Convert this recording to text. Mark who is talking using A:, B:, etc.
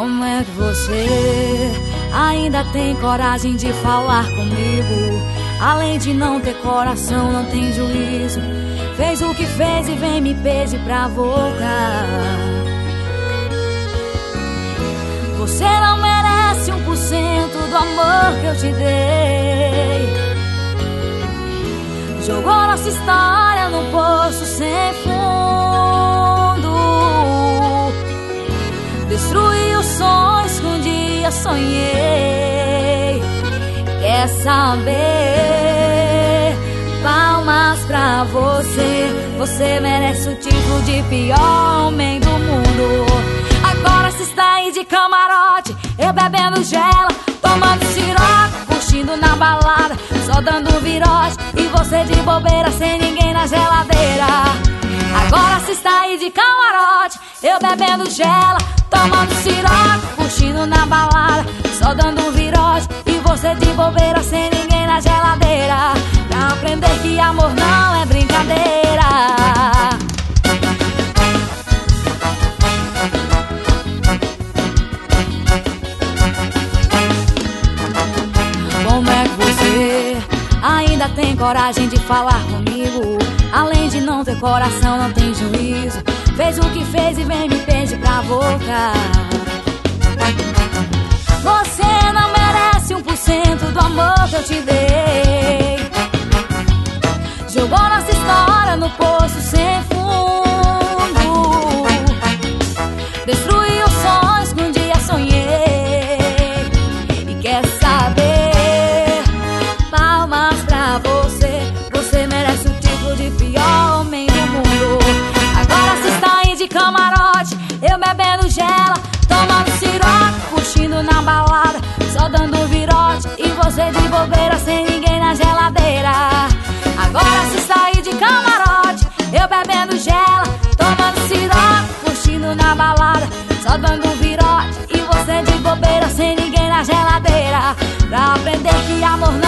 A: Como é que você ainda tem coragem de falar comigo? Além de não ter coração, não tem juízo. Fez o que fez e vem me pedir pra voltar. Você não merece 1% do amor que eu te dei. Jogou nossa história num poço sem fundo. Destruiu os sonhos que um dia sonhei. Quer saber? Palmas pra você. Você merece o título de pior homem do mundo. Agora se está aí de camarote, eu bebendo gela, tomando siroque, curtindo na balada, só dando virote, e você de bobeira sem ninguém na geladeira. Agora se está aí de camarote, eu bebendo gela, tomando siroque, curtindo na balada, só dando virote, e você de bobeira sem ninguém na geladeira. Pra aprender que amor não é brincadeira. Como é que você ainda tem coragem de falar comigo? Além de não ter coração, não tem juízo. Fez o que fez e vem me pedir pra voltar. Você não merece 1% do amor que eu te dei. Jogou nossa história no poço sem fundo. Destruiu os sonhos que um dia sonhei. E quer saber? Palmas pra você. Você merece o título de pior homem do mundo. Agora se está aí de camarote, eu bebendo gela, tomando siroque, curtindo na balada, só dando virote, e você de bobeira sem ninguém na geladeira. Agora se está aí de camarote, eu bebendo gela, tomando siroque, curtindo na balada, só dando virote, e você de bobeira sem ninguém na geladeira. Pra aprender que amor